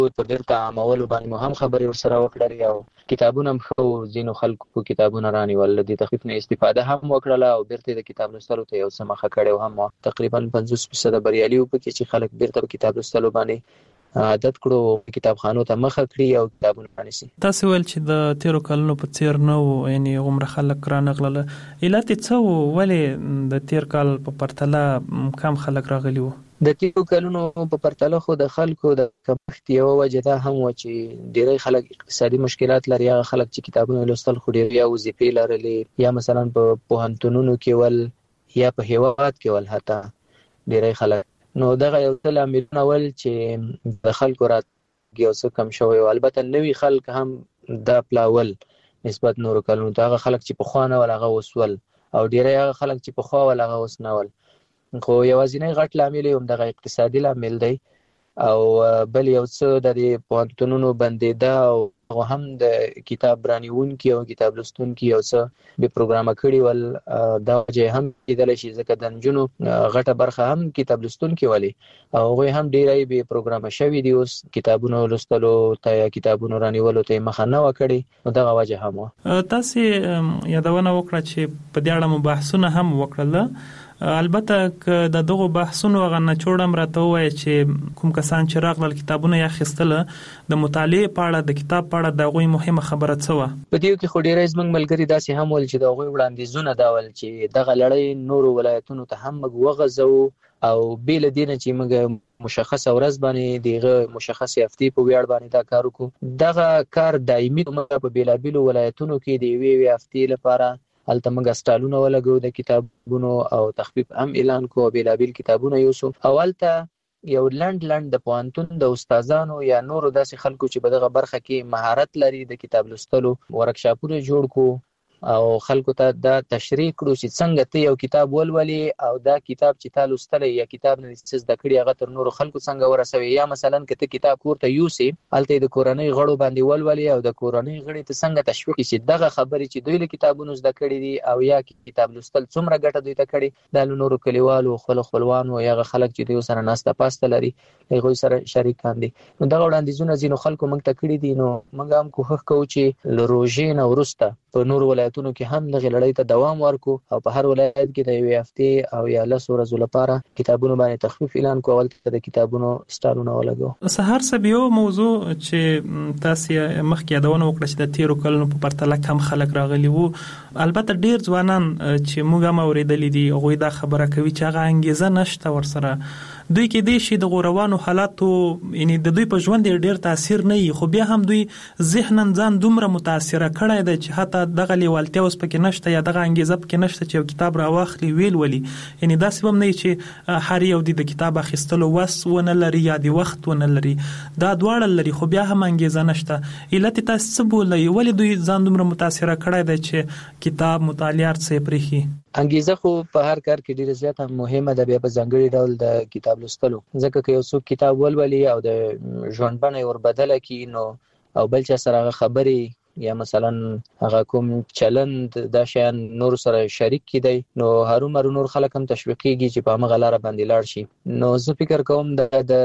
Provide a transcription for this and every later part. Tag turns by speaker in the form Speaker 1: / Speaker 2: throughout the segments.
Speaker 1: په بیرته عامولو باندې مو هم خبرې ورسره وکړلې او کتابونه هم ښه وو. ځینو خلکو کتابونه رانیول، د تخفیف نه استفاده هم وکړله او بیرته د کتاب لوستلو ته یو څه مخه کړې هم وه. تقریبا 50% بریالي وو پکې چې خلک بیرته کتاب لوستلو باندې عادت کړو، کتابخانو ته مخه کړي او کتابونه رانیسي.
Speaker 2: تاسو ویل چې د تیرو کلونو په څیر نه وو، یعنې عمر خلک رانغلله. علت یې څه وو؟ ولې د تیر کال په پرتله کم خلک راغلي وو؟
Speaker 1: د تیرو کلونو په پرتله خو د خلکو د کمښت یوه وجه دا هم وه چې ډېری خلک اقتصادي مشکلات لري. هغه خلک چې کتابونه لوستل خو ډېر یا وظیفې لرلې یا مثلا په پوهنتونونو کې ول یا په هیواد کې ول، حتی ډېری خلک. نو دغه یو څه لاملونه ول چې د خلکو راتګ یو څه کم شوی و. البته نوي خلک هم دا پلاول نسبت نورو کلونو ته. هغه خلک چې پخوا نه ول هغه اوس ول، او ډېری هغه خلک چې پخوا ول هغه اوس نه ول. خو یوازینی غټ لامل یې هم دغه اقتصادي لامل دی، او بل یو څه د پوهنتونونو بندېده او هم د کتاب رانیونکي او کتاب لوستونکي یو څه بې پروګرامه کړي ول. دا وجه هم کېدلی شي ځکه د نجونو غټه برخه هم کتاب لوستونکي ولې او هغوی هم ډېری بې پروګرامه شوي دي. اوس کتابونو لوستلو ته یا کتابونو رانیولو ته یې مخه نه وه کړې، نو دغه وجه هم وه.
Speaker 2: تاسې یادونه وکړه چې په دې اړه مو بحثونه هم وکړله. البته که د دغو بحثونو هغه نچوړ هم راته ووایه چې کوم کسان چې راغلل کتابونه یې اخیستله، د مطالعې په اړه، د کتاب په اړه د هغوی مهمه خبره څه وه؟
Speaker 1: په دې کې خو ډېری زموږ ملګري داسې هم ول چې د هغوی وړاندیزونه دا ول چې دغه لړۍ نورو ولایتونو ته هم موږ وغځوو او بې له دې نه چې موږ مشخصه ورځ باندې دغه مشخصې هفتې په ویاړ باندې دا کار وکړو. دغه کار دایمي موږ په بېلابېلو ولایتونو کې د یوې هفتې لپاره هلته موږ سټالونه ولګو د کتابونو او تخفیف هم اعلان کو، بېلابېل کتابونه یوسو او هلته یو لنډ د پوهنتون د استادانو یا نورو داسې خلکو چې په دغه برخه کې مهارت لري د کتاب لوستلو ورکشاپونه جوړ کو او خلکو ته دا تشریح کړو چې څنګه ته یو کتاب ولولې او دا کتاب چې تا لوستلی یا کتاب نه څه زده کړي هغه تر نورو خلکو څنګه ورسوي. یا مثلا که ته کتاب کور ته یوسې هلته د کورنۍ غړو باندې ولولې او د کورنۍ غړي ته څنګه تشویق کړي چې دغه خبرې چې دوی له کتابونو زده کړي دي او یا کتاب لوستل څومره ګټه دوی ته کړي، دا له نورو کلیوالو خپلوانو یا هغه خلک چې دوی سره ناسته پاسته لري هغوی سره شریکان دي. نو دغه وړاندیزونه ځینو خلکو موږ ته کړي دي. نو موږ هم کوښښ کوو چې له روژې نه وروسته په نورو ولایتونو کې هم دغه لړۍ ته دوام ورکو او په هر ولایت کې د یوې هفتې او یا 10 ورځو لپاره کتابونو باندې تخفیف اعلان کو، ولته د کتابونو سټالونه ولګو.
Speaker 2: سهار صاحب، یو موضوع چې تاسو مخکې یادونه وکړه چې د تیرو کلونو په پرتله کم خلک راغلي وو، البته ډیر ځوانان چې موږ هم اوریدلې دي هغوی دا خبره کوي چې هغه انګیزه نشته ورسره. دوی کې دې شي د غوروانو حالاتو، یعنی د دوی په ژوند ډیر تاثیر نه وي، خو بیا هم دوی ذهناً ځان دومره متاثره کړی دی چې حتی دغه لیوالتیا اوس پکې نشته یا دغه انګیزه پکې نشته چې یو کتاب راواخلي ویل ولي. یعنی داسې هم نه چې هر یو د کتاب اخیستلو وس ونه لري یا د وخت ونه لري، دا دواړه لري خو بیا هم انګیزه نشته. علت تاسو څه بولئ؟ ولې دوی ځان دومره متاثره کړی دی چې کتاب مطالعه څه پرېښي؟
Speaker 1: انګیزه خو په هر کار کې ډیره زیاته مهمه ده، بیا په ځانګړي ډول د کتاب لوستلو. ځکه که یو څوک کتاب ولولي او د ژوند بڼه یې وربدله کړي نو او بل چا سره هغه خبرې یا مثلا هغه کوم چلند دا شیان نور سره شریک کیدی نو هرومرو نور خلک هم تشویقیږي چې په هغه لار باندې لاړ شي. نو زه فکر کوم د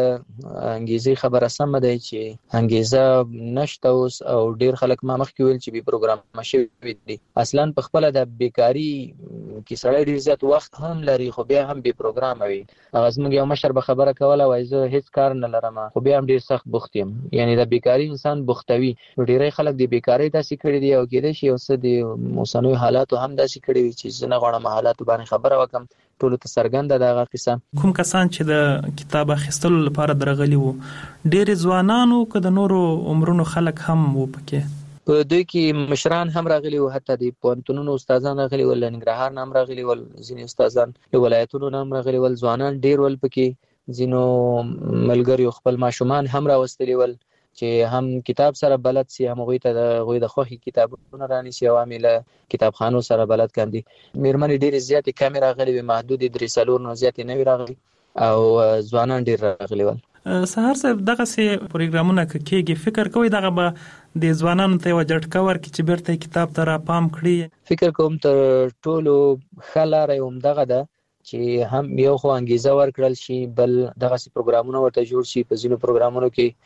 Speaker 1: انګیزې خبره سم ده چې انګیزه نشته اوس او ډیر خلک ما مخکې ویل چې به پروګرام شوی دي. اصلا په خپل د بیکاری کې سړی ډیر زیات وخت هم لري خو بیا هم به پروګرام وي. هغه زموږ یو مشر به خبره کوله وای زه هیڅ کار نه لرم خو بیا هم ډیر سخت بوخت یم. یعنی د بیکاری انسان بوختوي. ډیری خلک د بیکاری داسې کړي دي او کېدای شي اوس د موسمي حالاتو هم داسې کړي وي چې زه نه غواړم حالاتو باندې خبره وکم. ټولو ته څرګنده دغه قصه.
Speaker 2: کوم کسان چې د کتاب اخیستلو لپاره درغلي وو، ډېر ځوانانو که د نورو عمرونو خلک هم وو پکې؟
Speaker 1: په دوی کې مشران هم راغلي وو، حتی د پوهنتونونو استادان راغلي ول، ننګرهار نه هم راغلي ول، ځینې استادان له ولایتونو نه هم راغلي ول، ځوانان ډېر ول پکې. ځینو ملګریو خپل ماشومان هم راوستلي ول چې هم کتاب سره بلد سي، هم غوي ته د خوښي کتابونه رانیسي او عامله کتابخانو سره بلد کاندي. میرمنې ډېرې زیاتې کمې راغلي وي، محدود 3 نه زیاتې نه وي راغلي او ځوانان ډېر راغلي ول.
Speaker 2: سهار صاحب، دغه سي پروګرامونه کېږي، فکر کوئ دغه به د ځوانانو ته یو جټکه ورکړي چې بیرته کتاب ته را پام کړي؟
Speaker 1: فکر کوم تر ټولو ښه لاره یې همدغه ده چې هم یو خو انګیزه ورکړل شي، بل دغه سي پروګرامونه ورته جوړ شي. په ځینو پروګرامونو کې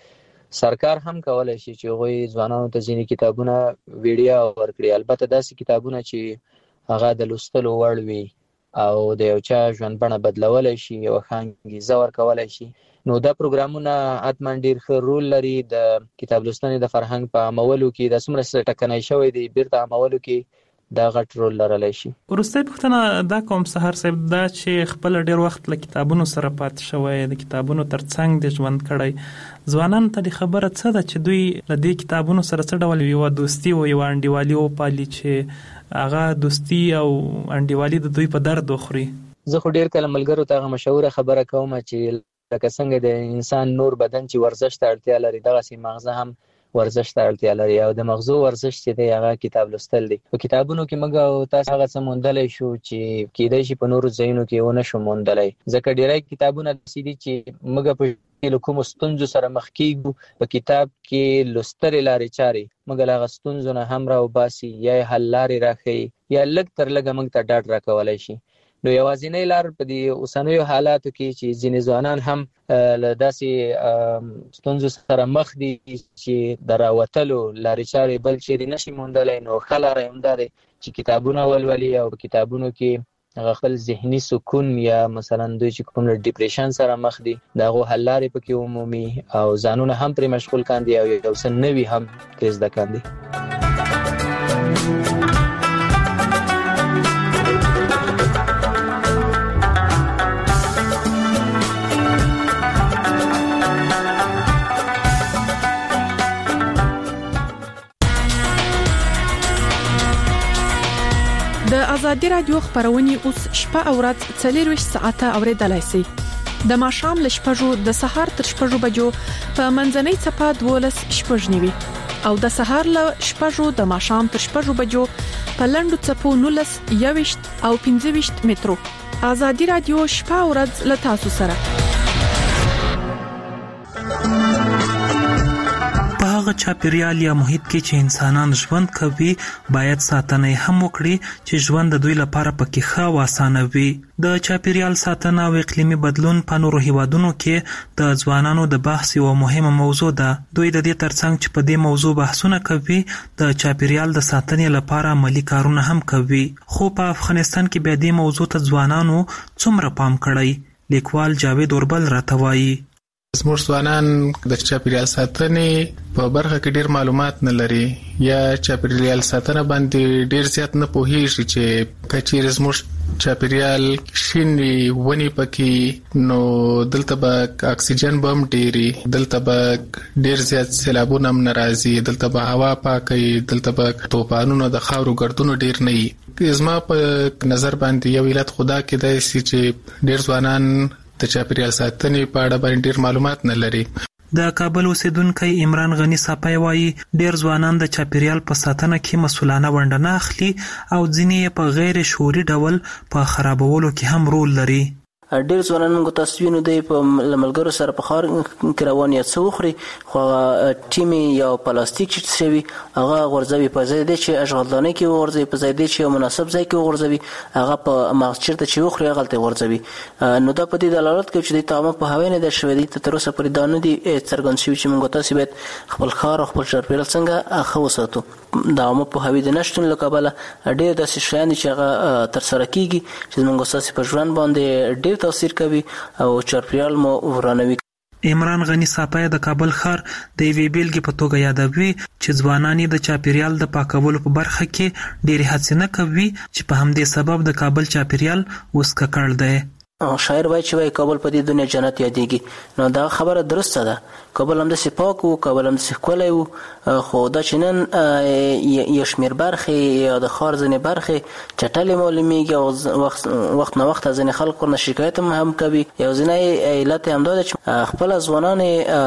Speaker 1: سرکار هم کولای شي چې غوي ځوانانو ته ځینې کتابونه ویډیو ورکړي، البته داسې کتابونه چې هغه د لوستلو وړ وي او د یو چا ژوند بڼه بدلولای شي او انګیزه ورکولای شي. نو دا پروګرامونه حتما ډیر ښه رول لري د کتاب لوستنې د فرهنګ په عملولو کې. د څومره ټکنۍ شوی دی بیرته عملولو کې دا غټ رول لرلی شي.
Speaker 2: وروستۍ پوښتنه دا کوم سهار صاحب دا چې خپل ډیر وخت له کتابونو سره پاتې شوی، د کتابونو ترڅنګ د ژوند کړی، ځوانان ته د خبره څه ده چې دوی له دې کتابونو سره څه ډول یو دوستي او یو انډیوالي وپالي چې هغه دوستي او انډیوالي د دوی په درد وخوري؟
Speaker 1: زه خو ډیر کله ملګرو ته مشهوره خبره کوم چې لکه څنګه د انسان نور بدن چې ورزش ته اړتیا لري، دغسې مغزه هم ورزش ته اړتیا لري او د مغزو ورزش چې دی هغه کتاب لوستل دی. په کتابونو کې موږ او تاسو هغه څه موندلی شو چې کېدای شي په نورو ځایونو کې ونه شو موندلی، ځکه ډیری کتابونه داسې دي چې موږ په له کومو ستونزو سره مخ کېږو، په کتاب کې لوستلې لارې چارې موږ له هغه ستونزو نه هم راوباسي یا یې حل لارې راښیي یا لږ تر لږه موږ ته ډاډ راکولی شي. نو یوازینۍ لار په دې اوسنیو حالاتو کې چې ځینې ځوانان هم له داسې ستونزو سره مخ دي چې د راوتلو لارې چارې بل چیرې نشي موندلی، نو ښه لاره یې همدا دی چې کتابونه ولولي او په کتابونو کې هغه خپل ذهني سکون یا مثلا دوی چې کوم ډیپریشن سره مخ دي د هغو حل لارې پکې ومومي او ځانونه هم پرې مشغول کاندي او یو څه نوي هم پرې زده کاندي.
Speaker 3: د ازادي رادیو خبرونه اوس شپه او ورځ 24 ساعته اوریدلای شئ. د ماښام ل شپږو د سهار تر شپږو بجو په منځنۍ چپه 12 شپږنیوي او د سهار ل شپږو د ماښام تر شپږو بجو په لندو چپو 19 21 او 25 مترو. ازادي رادیو شپه او ورځ ل تاسو سره.
Speaker 2: هغه چاپیریال یا محیط کې چې انسانان ژوند کوي باید ساتنه هم وکړي چې ژوند د دوی لپاره پکې ښه او اسانه وي. د چاپیریال ساتنه او اقلیمي بدلون په نورو هیوادونو کې د ځوانانو د بحث یوه مهمه موضوع ده. دوی د دې ترڅنګ چې په دې موضوع بحثونه کوي د چاپیریال د ساتنې لپاره عملی کارونه هم کوي. خو په افغانستان کې بیا دې موضوع ته ځوانانو څومره پام کړی؟ لیکوال جاوید اوربل راته وایي
Speaker 4: زموږ ځوانان د چاپیریال ساتنې په برخه کې ډیر معلومات نه لري یا چاپیریال ساتنه باندې ډیر زیات نه پوهیږي چې کچېرې زموږ چاپیریال شین ونی پکې نو دلته به اکسیجن بم ډیری، دلته به ډیر زیات سیلابونه هم ناراضي، دلته به هوا پاکي، دلته به طوفانونو د خاورو ګردونو ډیر نه وي. زما په نظر باندې یو علت خدا کې دی چې ډیر ځوانان د چاپیریال ساتنې په اړه باندې ډیر معلومات نه لري.
Speaker 2: د کابل اوسیدونکی عمران غنی صاحب وایي ډیر ځوانان د چاپیریال په ساتنه کې مسؤلانه ونډه نه اخلي او ځینې په غیر شعوري ډول په خرابولو کې هم رول لري.
Speaker 5: ډیر ځوانان موږ تاسو وینو دی په ملګرو سره په خار کې روان یا څه وخوري خو ټیمي یا پلاستیک چې شوی هغه غورځوي په ځای دی چې اشغالدانۍ کې ورځي، په ځای دی چې مناسب ځای کې ورځوي، هغه په مغز چیرته چې وخوري هغه ته ورځوي. نو دا په دې دلالت کوي چې د تمام په هوا نه د شوی دی تر اوسه پرې دا نه دي څرګند شوي چې موږ تاسو باید خپل ښار او خپل چاپیریال څنګه ښه وساتو. د عامه پوهاوي د نشتون له کبله ډېر داسې شیان چې هغه ترسره کیږي چې موږ تاسو په ژوند باندې ډېر تاثیر کوي او چاپیریال مو ورانوي.
Speaker 2: عمران غنی صاحب د کابل ښار د یوې بیلګې په توګه یادوي چې ځوانان د چاپیریال د پاکولو په برخه کې ډېرې هڅې نه کوي چې په همدې سبب د کابل چاپیریال اوس ککړ دی.
Speaker 5: شاعر وایي چې کابل په دې دنیا جنت یادېږي. نو دا خبره درسته ده. کابل همداسې پاک وو، کابل همداسې ښکلی وو، خو دا چې نن یو شمېر برخې یا د ښار ځینې برخې چټلې معلومېږي او وخت نه وخت ځینې خلک ورنه شکایت هم کوي. یو ځینې علت یې همدا ده چې خپله ځوانان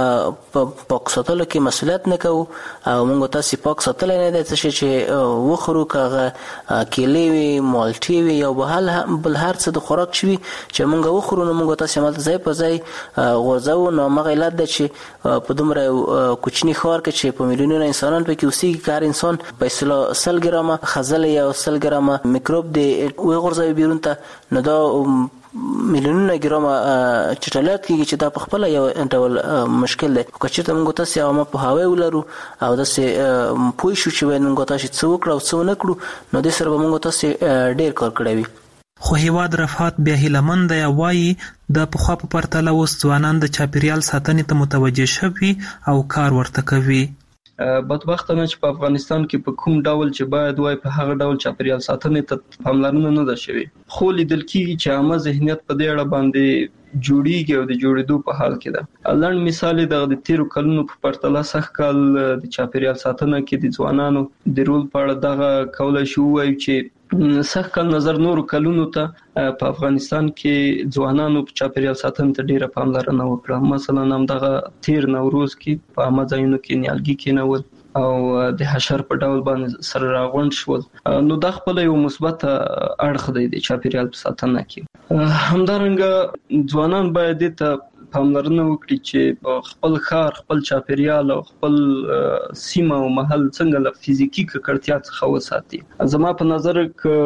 Speaker 5: په پاک ساتلو کې مسؤلیت نه کوو او موږ تاسې پاک ساتلی نه دی څه شی چې وخورو، که هغه کیلې وي، مالټې وي یا بل هر څه د خوراک چې وي چې موږ وخورو نو موږ تاسې همالته ځای په ځای غورځوو. نو همغه علت ده چې په دومره کوچني ښار کې چې په میلیونونه انسانان پکې اوسېږي که هر انسان په اصطلاح 100 ګرامه خزله یا 100 ګرامه میکروب دی وغورځوي بیرون ته، نو دا میلیونونه ګرام چټلیات کیږي چې دا په خپل یو ډول مشکل دی. که چېرته موږ تاسو عامه په هواي ولرو او داسې پوه شو چې موږ تاسو څه وکړو او څه نه کړو نو د سره موږ تاسو ډېر کار کړی وي.
Speaker 2: خو هیواد رفعت بیا هیلمن دی وایي د پخوا په پرتله اوس ځوانان د چاپیریال ساتنې ته متوجه شوي او کار ورته کوي.
Speaker 6: بدبختانه چې په افغانستان کې په کوم ډول چې باید وای په هغه ډول چاپیریال ساتنې ته پاملرنه نه ده شوې. خو لیدل کېږي چې عامه ذهنیت په دې اړه باندې جوړیږي او د جوړېدو په حال کې ده. لنډ مثال د تیرو کلونو په پرتله سخت کال د چاپیریال ساتنه کې د ځوانانو د رول په اړه دغه کولای شو وایي چې سخت کال نظر نورو کلونو ته په افغانستان کې ځوانانو په چاپیریال ساتنې ته ډیره پاملرنه وکړه. مثلا هم دغه تیر نوروز کې په عامه ځایونو کې نیالګي کېنول او د حشر په ډول باندې سره راغونډ شول. نو دا خپل یو مثبت اړخ دی د چاپیریال په ساتنه کې. همدارنګه ځوانان باید ته پاملرنه وکړي چې خپل ښار، خپل چاپیریال او خپل سیمه او محل څنګه له فزیکی ککړتیا څخه وساتي. زما په نظر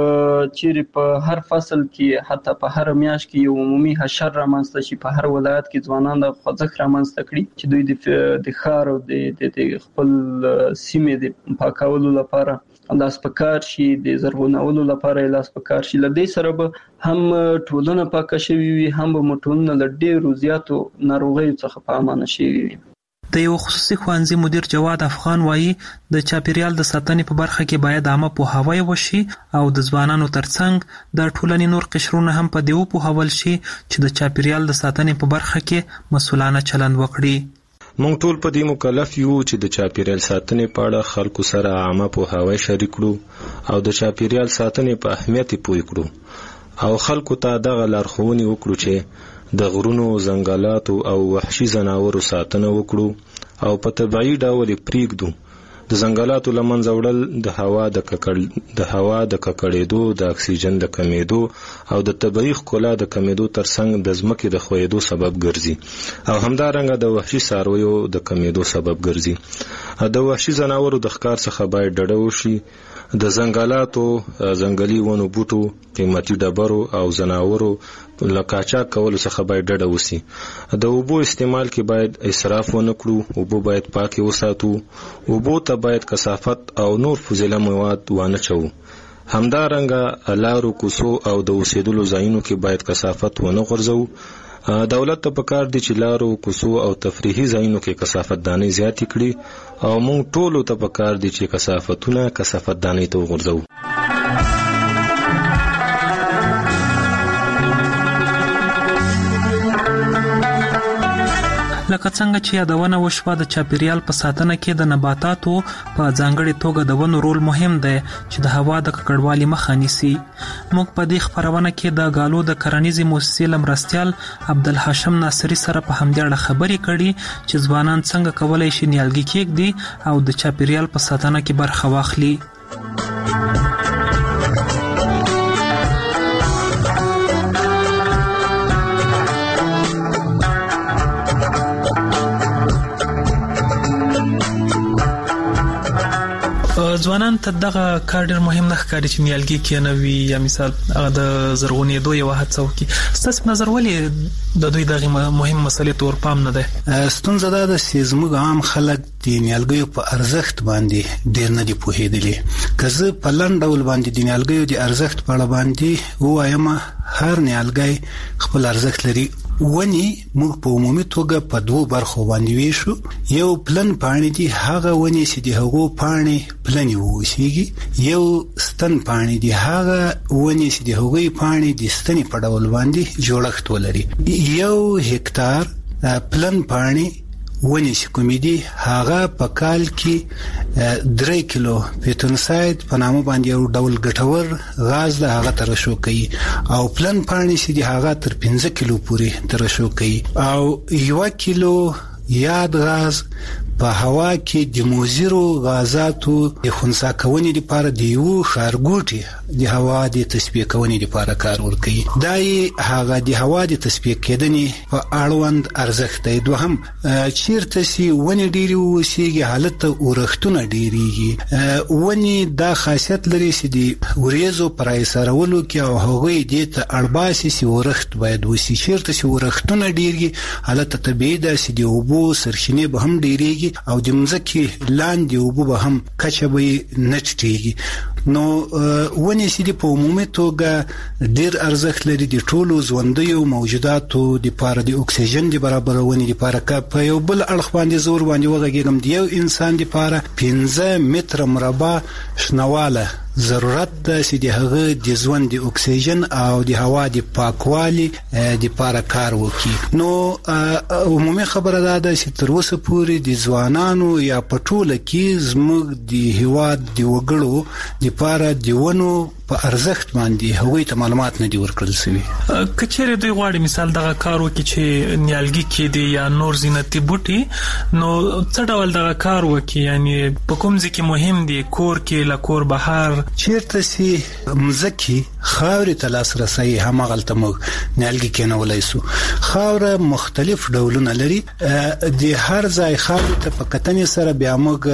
Speaker 6: چې په هر فصل کې حتی په هر میاشت کې یو عمومي حشر رامنځته شي په هر ولایت کې ځوانان د خوځښت رامنځته کړي چې دوی د ښار او د خپل سیمې د پاکولو لپاره لاس پکار شي، د زرغونولو لپاره لاس پکار شي. لدې سره به هم ټولنه پاکه شوي وي، هم به ټولنه له ډېرو زیاتو ناروغیو څخه په امانه شوي وي.
Speaker 2: د یو خصوصي ښوونځي مدیر جواد افغان وایي د چاپیریال د ساتنې په برخه کې باید عامه پوهاوی وشي او د ځوانانو ترڅنګ د ټولنې نور قشرونه هم په دې وپوهول شي چې د چاپیریال د ساتنې په برخه کې مسؤلانه چلند وکړي.
Speaker 7: مونږ ټول په دې مکلف یو چې د چاپیریال ساتنې په اړه خلکو سره عامه پوهاوی شریک کړو او د چاپیریال ساتنې په اهمیت پوه کړو او خلکو ته دغه لارښوونې وکړو چې د غرونو، ځنګلاتو او وحشي ځناورو ساتنه وکړو او په طبیعي ډول پریږدو. د ځنګلاتو له منځه وړل د هوا د ککړېدو، د اکسیجن د کمیدو او د طبیعي ښکلا د کمیدو ترڅنګ د ځمکې د ښویېدو سبب ګرځي او همدارنګه د وحشي څارویو د کمیدو سبب ګرځي. د وحشي ځناورو د ښکار څخه باید ډډه وشي. د ځنګلاتو، ځنګلي ونو بوټو، قیمتي ډبرو او ځناورو له قاچاق کولو څخه باید ډډه وشي. د اوبو استعمال کې باید اسراف ونه کړو. اوبه باید پاکې وساتو. اوبو ته باید کثافت او نور فضله مواد وانه چوو. همدارنګه لارو، کوڅو او د اوسېدلو ځایونو کې باید کثافت ونه غورځوو. دولت ته پکار دي چې لارو، کوڅو او تفریحي ځایونو کې کثافت دانۍ زیاتې کړي او موږ ټولو ته پکار دي چې کثافت دانۍ ته وغورځوو.
Speaker 2: لکه څنګه چې یادونه وشوه د چاپیریال په ساتنه کې د نباتاتو په ځانګړې توګه د ونو رول مهم دی چې د هوا د ککړوالي مخه نیسي. موږ په دې خپرونه کې د غالو د کرنیزې مؤسسې له مرستیال عبدالحاشم ناصري سره په همدې اړه خبرې کړي چې ځوانان څنګه کولی شي نیالګي کېږدي او د چاپیریال په ساتنه کې برخه واخلي. ځوانان ته دغه کار ډېر مهم نه ښکاري چې نیالګي کېنوي یا مثال هغه د زرغونېدو یوه هڅه وکړي. ستاسو نظر ولې د دوی دغې مهم مسلې ته ورپام نه دی؟
Speaker 8: ستونزه دا ده چې زموږ عام خلک د نیالګیو په ارزښت باندې ډېر نه دي پوهېدلي. که زه په لنډ ډول باندې د نیالګیو د ارزښت په اړه باندې ووایم، هر نیالګی خپل ارزښت لري. ونی موږ په عمومي توګه په دوو برخو باندې ویشو. یو پلن پاڼې دي، هغه ونی چې د هغو پاڼې پلنې واوسیږي. یو ستن پاڼې دي، هغه ونی چې د هغوی پاڼې د ستنې په ډول باندې جوړښت ولري. یو هکتار پلن پاڼې ونی چې کومې دي هغه په کال کې 3 کیلو پیتونساید په نامه باندې یو ډول ګټور غاز له هغه ترشح کوي او پلن پاڼې چې دي هغه تر 15 کیلو پورې ترشح کوي او 1 کیلو یاد غاز په هوا کې د موزیرو غازاتو د خنثی کونې لپاره د یو ښارګوټي د هوا د تصفیه کونې لپاره کار ورکوي. دا هغه د هوا د تصفیه کېدنې په اړوند ارزښت دی. دوهم چیرته چې ونې ډېرې اوسېږي هلته اورښتونه ډېرېږي. ونې دا خاصیت لري چې د وریځو پر ایسارولو کې او هغوی دې ته اړباسي چې اورښت باید وسي. چیرته چې اورښتونه ډېرېږي هلته طبیعي ده چې د اوبو سرچینې به هم ډېرېږي او د مځکې لاندې اوبو به هم کچه به یې نه ټیټېږي. نو ونې چې په عمومي توګه ډېر ارزښت لري د ټولو ژوندیو موجوداتو دپاره د اکسیجن د برابرونې دپاره. که په یو بل اړخ باندې زور باندې وغږېږم، د یو انسان دپاره 15 متره مربع شنواله ضرورت ده چې د هغه د ژوند د اکسیجن او د هوا د پاکوالي دپاره کار وکړي. نو عمومي خبره دا ده چې تر اوسه پورې د ځوانانو یا په ټوله کې زموږ د هېواد د وګړو دپاره د ونو په ارزښت باندې هغوی ته معلومات نه دي ورکړل شوي.
Speaker 2: که چیرې دوی غواړي مثال دغه کار وکړي چې نیالګي کېدي یا نور زینتي بوټي، نو څه ډول دغه کار وکړي؟ یعنی په کوم ځای کې مهم دي؟ کور کې، له کور بهر؟
Speaker 8: چیرته چې مځکې خاورې ته لاسرسی هماغلته موږ نیالګي کېنولی سو. خاوره مختلف ډولونه لري. د هر ځای خاورې ته په کتنې سره بیا موږ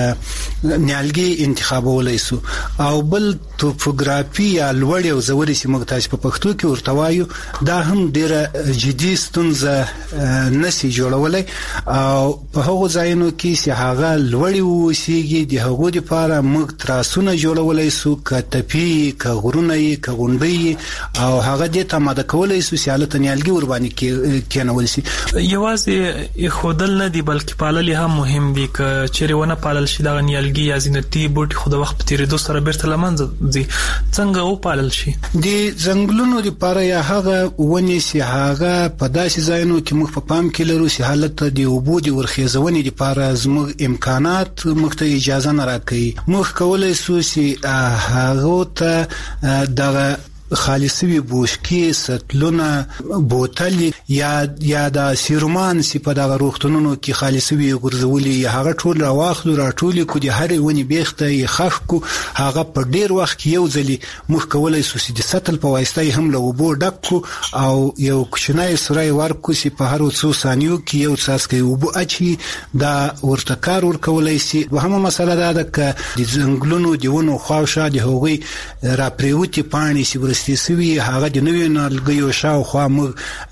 Speaker 8: نیالګي انتخابولی سو. او بل توپوګرافي یا لوړې او ژورې چې موږ تاسو په پښتو کې ورته وایو، دا هم ډېره جدي ستونزه نشي جوړولی. او په هغو ځایونو کې چې هغه لوړې اوسېږي د هغو دپاره موږ تراسونه جوړولی سو، که تپي، که غرونه یې، که غونډۍ او هغه دې ته آماده کولی سو چې هلته نیالګي ورباندې کېنول شي.
Speaker 2: یوازې ایښودل نه دي بلکې پالل هم مهم دي. که چیرې ونه پالل شي دغه نیالګي یا زینتي بوټي خو د وخت په تېرېدو سره بیرته له منځه ځي، څنګه وپالل شي؟ د ځنګلونو لپاره یا هغه ونې چې هغه په داسې ځایونو کې موږ په پام کې لرو چې هلته د اوبو د ورخیزونې لپاره زموږ امکانات موږ ته اجازه نه راکوي. موږ کولی سو چې هغو ته دغه خالصوي بوشکې، سطلونه، بوتل یا د سیرومان چې په دغه روغتونونو کې خالصوي ګرځولي، هغه ټول راواخلو، راټولې کړو، د هرې ونې بیخته یې خښ کړو. هغه په ډېر وخت کې یو ځلې موږ کولی سو چې د سطل په واسطه یې هم له اوبو ډک کړو او یو کوچنی سوری ورکړو چې په هرو څو ثانیو کې یو څاڅکی اوبه اچي. دا ورته کار ورکولی شي. دوهمه مسله دا ده که د ځنګلونو د ونو خواوشا د هغوی راپرېوتې پاڼې چې سوي هغه د نویو نیالګیو شاوخوا موږ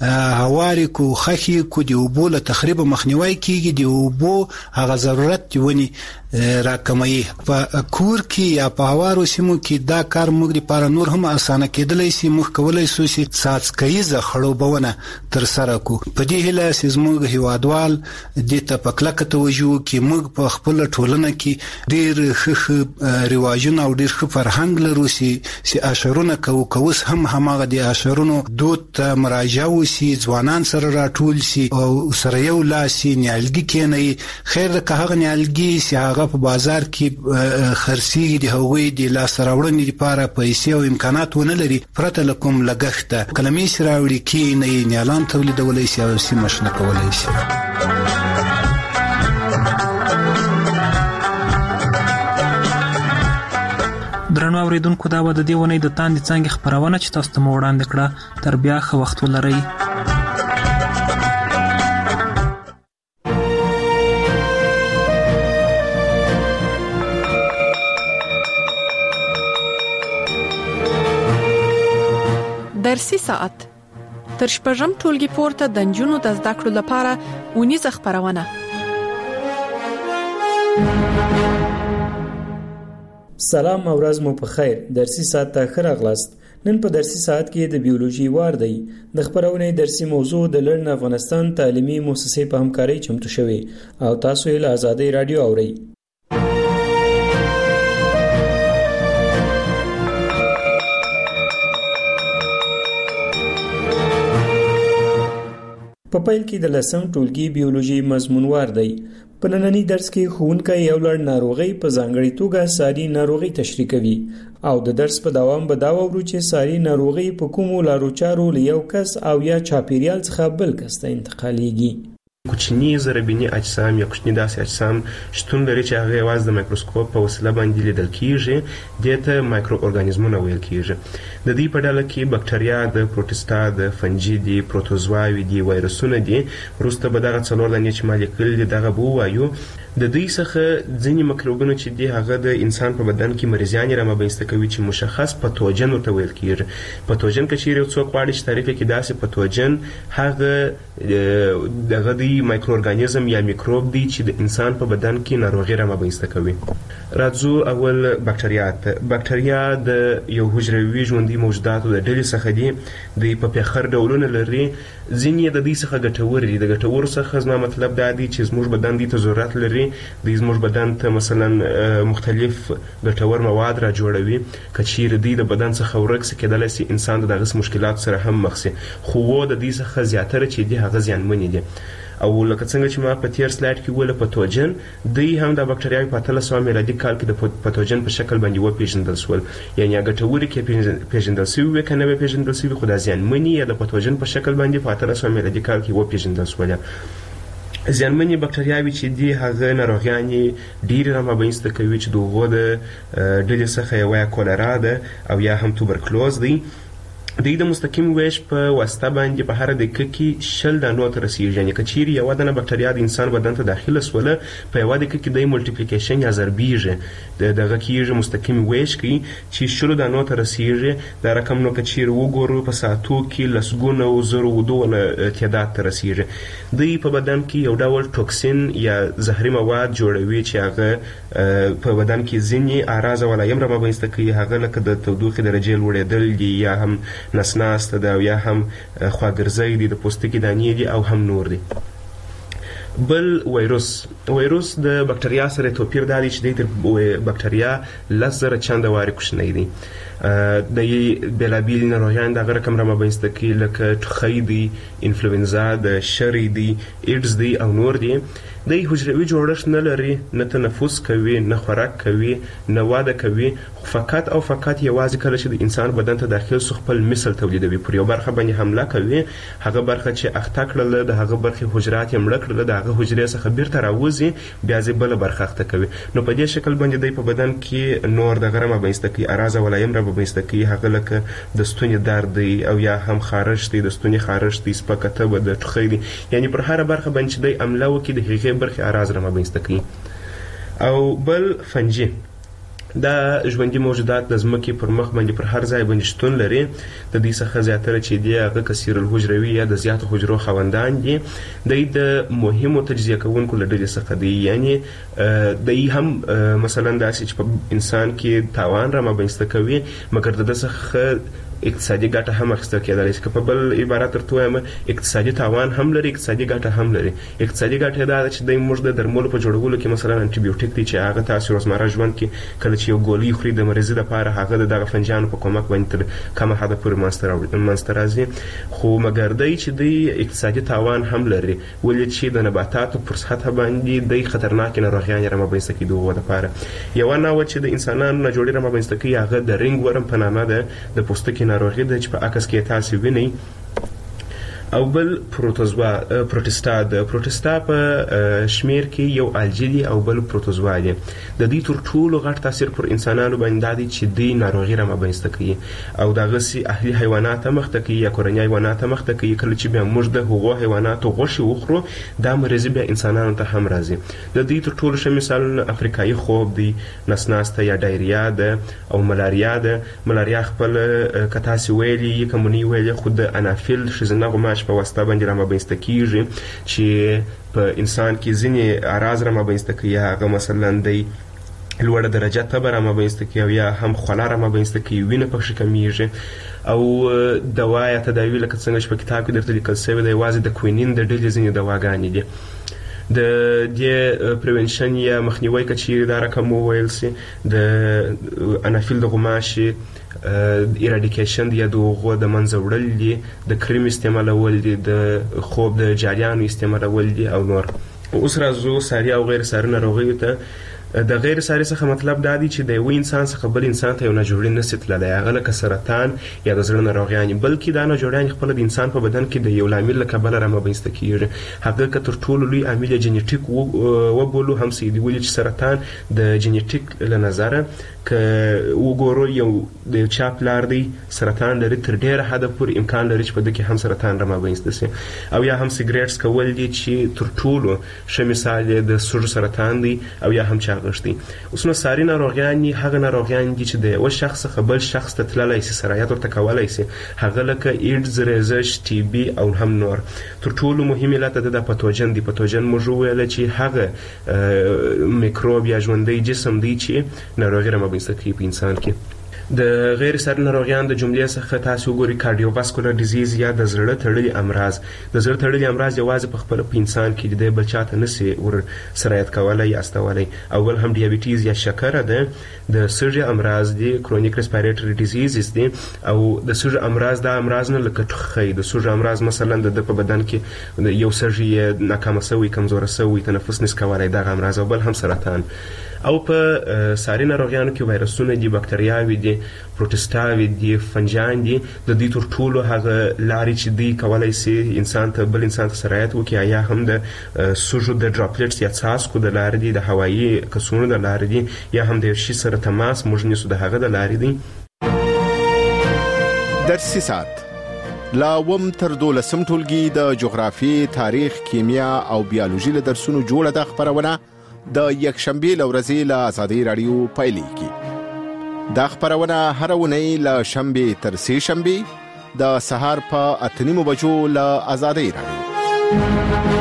Speaker 2: هوارې کو، خښې کو، د اوبو له تخریبه مخنیوی کېږي. د اوبو هغه ضرورت د ونې راکموي. په کور کې یا په هوارو سیمو کې دا کار موږ لپاره نور هم اسانه کېدلی شي. موږ کولی سو چې څاڅکیزه خړوبونه ترسره کړو. په دې هیله چې زموږ هیوادوال دې ته په کلکه توجه وکړي. موږ په خپله ټولنه کې ډېر ښه رواجونه او ډېر ښه فرهنګ لرو چې اشرونه کوو. اوس هم هماغه د اشرونو دود ته مراجعه وشي، ځوانان سره راټول شي او سره یو لاس شي، نیالګي کېنوي. خیر ده که هغه نیالګي چې هغه په بازار کې خرڅېږي د هغوی د لاسته راوړنې لپاره پیسې او امکانات ونه لري، پرته له کوم لګښته کلمې چې راوړي کېنوي، نیالان تولیدولی شي او سیمه شنه کولی شي. درنو اوریدونکو، دا و د دې ونې د تاندې څانګې خپرونه چې تاسو ته مو وړاندې کړه. تر بیا ښه وخت ولرئ.
Speaker 3: درسي ساعت تر شپږم ټولګي پورته د نجونو د زده کړو لپاره ونیزه خپرونه.
Speaker 9: سلام او ورځ مو په خیر. درسي ساعت ته ښه راغلاست. نن په درسي ساعت کې د بیولوژي وار دی. د خپرونې درسي موضوع د لرن افغانستان تعلیمي مؤسسې په همکارۍ چمتو شوې او تاسو یې له آزادۍ رادیو اورئ. په پیل کې د لسم ټولګي بیولوژي مضمونوار دی. په نننی درس کې ښوونکی یو لړ ناروغۍ په ځانګړې توګه ساري ناروغۍ تشریح کوي او د درس په دوام به دا وورو چې ساري ناروغۍ په کومو لارو چارو له یو کس او یا چاپیریال څخه بل کس ته انتقالیږي.
Speaker 10: کوچني ضربیني اجسام یا کوچني داسې اجسام شتون لري چې هغه یوازې د مایکروسکوپ په وسیله باندې لیدل کیږي، دې ته مایکرو ارګانیزمونه ویل کیږي. د دې په ډله کې بکټریا د پروټستا د فنجي دي، پروتوزواوي دي، وایرسونه دي. وروسته به دغه څلور دانې چې ما لیکلي دي دغه به ووایو. د دوی څخه ځینې مکروبونه چې دي هغه د انسان په بدن کې مریضیانې رامنځته کوي چې مشخص پتوجن ورته ویل کیږي. پتوجن که چیرې یو څوک غواړي چې تعریف کړي داسې پتوجن هغه دغه دی مایکرو ارګانیزم یا میکروب دی چې د انسان په بدن کې ناروغي رامنځته کوي. راځو اول بکټریا ته. بکټریا د یو حجروي ژوندي موجوداتو د ډلې څخه دي. دوی په پیخر ډولونه لري. ځینې د دې څخه ګټور دي. د ګټورو څخه زما مطلب دا دی چې زموږ بدن دې ته ضرورت لري. دوی زموږ بدن ته مثلا مختلف ګټور مواد را جوړوي. که چیرې دوی د بدن څخه ورک سي کېدلی سي انسان د دغه مشکلات سره هم مخ سي، خو د دې څخه زیاتره چې دي هغه زیانمنې دي. او لکه څنګه چې ما په تیر سلاید کې ویل پتوجن دوی هم د بکټریاوي په 1300 میلادي کال کې د پتوجن په شکل باندې وپېژندل شول. یعنې ګټورې کې پېژندل شوي وي که نه وي پېژندل شوي، خو د زیانمنې یا د پتوجن په شکل باندې په 1300 میلادي کال کې وپېژندل شولې. زیانمنې بکټریاوي چې دي هغه ناروغیانې ډېرې رامنځته کوي چې د هغو د ډلې څخه یوه یا کولرا ده او یا هم توبرکلوز دی. دوی د مستقیم ویش په واسطه باندې په هر دقیقه کې 10 دانو ته رسیږي. یعنې که چیرې یوه دانه بکټریا د انسان بدن ته داخله سوله په یوه دقیقه کې دوی ملټیپلیکیشن یا ضربیږي، دغه کېږي مستقیم ویش کوي چې 10 دانو ته رسیږي. دا رقم نو که چیرې وګورو په ساعتو کې لسګونه او زرو ودونه تعداد ته رسیږي. دوی په بدن کې یو ډول ټوکسین یا زهري مواد جوړوي چې هغه په بدن کې ځینې اعراض او علایم رامنځته کوي، هغه لکه د تودوخې درجې لوړېدل دي یا هم نسناسته ده او یا هم خواګرځی دي، د پوستکي دانې دي او هم نور دي. بل وایروس د بکټریا سره توپیر دا دی چې د بکټریا 10,000 چنده وارې کوچنی دی. د بېلابېلې ناروغیانې د هغه رقم رامنځته کوي لکه ټوخی دی، انفلوئنزا ده، شری دی، ایډز دی او نور دی. دی حجروي جوړښت نه لري، نه تنفس کوي، نه خوراک کوي، نه واده کوي، خو فقط او فقط یوازې کله چې د انسان بدن ته داخل سو خپل مثل تولیدوي، پر یو برخه باندې حمله کوي، هغه برخه چې اخته کړله د هغه برخې حجرات یې مړه کړله د هغه حجرې څخه بیرته راوځي، بیا ځې بله برخه اخته کوي. نو په دې شکل باندې دی په بدن کې نور دغه رامنځته کوي، اعراض او علایم رامنځته کوي، هغه لکه د ستوني درد دی او یا هم خارش دی، د ستوني خارش دی، سپکه تبه ده، ټوخی دی. یعنې پر هره برخه باندې چې دی حمله وکړي د هغې برخې اعراض رامنځته کوي. او بل فنجي دا ژوندي موجودات د ځمکې پر مخ باندې پر هر ځای باندې شتون لري. د دوی څخه زیاتره چې دی هغه کثیر الحجروي یا د زیاتو حجرو خاوندان دي. دوی د مهمو تجزیه کوونکو له ډلې څخه دي. یعنې دوی هم مثلا داسې چې په انسان کې تاوان رامنځته کوي مګر د ده څخه اقتصادي ګټه هم اخیستل کېدلی شي. که په بل عبارت درته ووایم اقتصادي تاوان هم لري، اقتصادي ګټه هم لري. اقتصادي ګټه دا ده چې دوی موږ د درملو په جوړولو کې مثلا انټي بیوټیک دی چې هغه تاسو روزمره ژوند کې کله چې یو ګولۍ خوري د مریضي دپاره هغه د دغه فنجانو په کومک باندې تر کمه حده پورې منځته راځي. خو مګر دی چې دوی اقتصادي تاوان هم لري، ولې چې د نباتاتو پر سطحه باندې دوی خطرناکې ناروغیانې رامنځته کوي د هغو دپاره. یوه نوعه چې د انسانانو نه جوړې رامنځته کوي هغه د رینګ ورم په نامه ده، د پوستکي ناروغي ده چې په عکس کې تاسې وینئ. او بل پروټستا ده. پروټستا په شمیر کې یو الجی دی او بل پروتوزوا دی. د دې تر ټولو غټ تاثیر پر انسانانو باندې دا دی چې دوی ناروغي رامنځته کوي او دغسې اهلي حیوانات هم مخته کوي یا کورني حیوانات هم مخته کوي. کله چې بیا موږ د هغو حیواناتو غوښې وخورو دا مریضي بیا انسانانو ته هم راځي. د دې تر ټولو ښه مثالونه افریقایي خوب دی، نسناسته یا ډایریا ده او ملاریا ده. ملاریا خپل که تاسې ویلي که مونی ویلي خو د انافیل ښځینه غوماش په واسطه باندې رامنځته کېږي چې په انسان کې ځینې اعراض رامنځته کوي. هغه مثلا دی لوړه درجه تبه رامنځته کوي او یا هم خوله رامنځته کوي، وینه پکښې کمیږي. او دوا یا تداوي لکه څنګه چې په کتاب کې درته لیکل شوی دی یوازې د کوینین د ډلې ځینې دواګانې دي. د دې پریونشن یا مخنیوی که چیرې دا رقم وویل سي د انافیل د غوماشي ایراډیکیشن یا د هغو د منځه وړل دي، د کریم استعمالول دي، د خوب د جاریانو استعمالول دي او نور. اوس راځو ساري او غیر ساري ناروغیو ته. د غیر ساري څخه مطلب دا دی چې د یو انسان څخه بل انسان ته یو ناجوړی نشي تللی، هغه لکه سرطان یا د زړه ناروغیانې، بلکې دا ناجوړیانې خپله د انسان په بدن کې د یو لامل له کبله رامنځته کېږي. هغه که تر ټولو لوی عامل یې جنیټیک وبولو، هم څه دي ویلي چې سرطان د جنیټیک له نظره که وګورو یو د یو چا پلار دی سرطان لري، تر ډېره حده پورې امکان لري چې په ده کې هم سرطان رامنځته شي. او یا هم سیګریټس کول دي چې تر ټولو ښه مثال یې د سږو سرطان دی، او یا هم چاغښت دی. اوس نو ساري ناروغیانې هغه ناروغیانې دي چې د یوه شخص څخه بل شخص ته تللی شي، سرایت ورته کولی شي، هغه لکه ایډز، ریزش، ټي بي او هم نور. تر ټولو مهم علت د پاتوجن دی. پاتوجن موږ وویله چې هغه میکروب یا ژوندی جسم دی چې ناروغي رامنځته کوي په انسان کې. د غیر ساري ناروغیان د جملې څخه تاسو وګورئ کارډیوواسکولر ډیزیز یا د زړه تړلي امراض. د زړه تړلي امراض یوازې په خپله په انسان کې د بل چاته نشي ور سرایت کولی یا استولی. اول هم ډیابیټیز یا شکره ده، د سږي امراض دي، کرونیک ریسپیریټري ډیزیزز دي، او د سږي امراض دا امراض نه لکه ټوخی. د سږي امراض مثلا د په بدن کې یو سږي ناکامه شوی، کمزوره شوی، تنفس نشي کولی، دغه امراض. او بل هم سرطان. او په ساري ناروغیانو کې وایرسونه دي، بکتریاوې دي، پروټسټاوې دي، فنجان دي. د دې تر ټولو هغه لارې چې دوی کولی شي انسان ته بل انسان ته سرایت وکړي، یا هم د سږو د ډراپلیټس یا څاڅکو د لارې دي، د هوایي کڅوړو د لارې دي، یا هم د یو شي سره تماس موږ نیسو د هغه د لارې دي.
Speaker 11: درسي ساعت لا وم تر 12 ټولګي د جغرافي، تاریخ، کیمیا او بیولوژي له درسونو جوړه د خبرونه د یکشنبه لورځې له آزادۍ رادیو پایلیږي. دا خبرونه هر اونۍ له شنبه تر سه شنبه د سهار په 8:30 بجو له آزادۍ رادیو.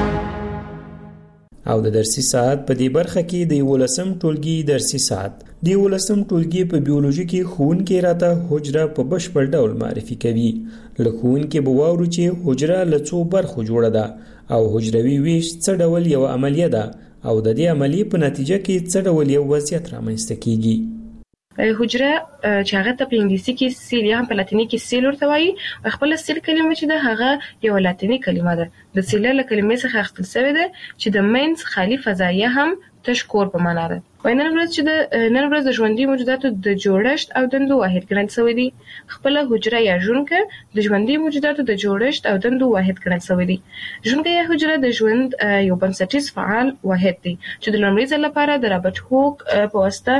Speaker 9: او د درسي ساعت په دې برخه کې د 11م ټولګي درسي ساعت د 11م ټولګي په بیولوژي کې ښوونکی راته حجره په بشپړ ډول معرفي کوي. له ښوونکي به واورو چې حجره له څو برخو جوړه ده او حجروي ویش څه ډول یو عملیه ده او د دې عملیې په نتیجه کې څه ډول یو وضعیت رامنځته کیږي.
Speaker 12: حجره چې هغه ته په انګلیسي کې سیل یا په لاتیني کې سیل ورته وایي. خپل سیل کلمه چې ده هغه یو لاتینی کلمه ده. د سیل له کلمې څخه اخیستل شوې ده چې د منځ خالی فضایه هم تشکور په معنا ده. نن ورځ د ژوندي موجوداتو د جوړښت او دندو واحد ګڼل شوی دی. خپل حجره یا ژوندکه د ژوندي موجوداتو د جوړښت او دندو واحد ګڼل شوی دی. ژوندکه یا حجره د ژوند یو بنسټیز فعال واحد دی چې د لومړي ځل لپاره د رابرټ هوک په واسطه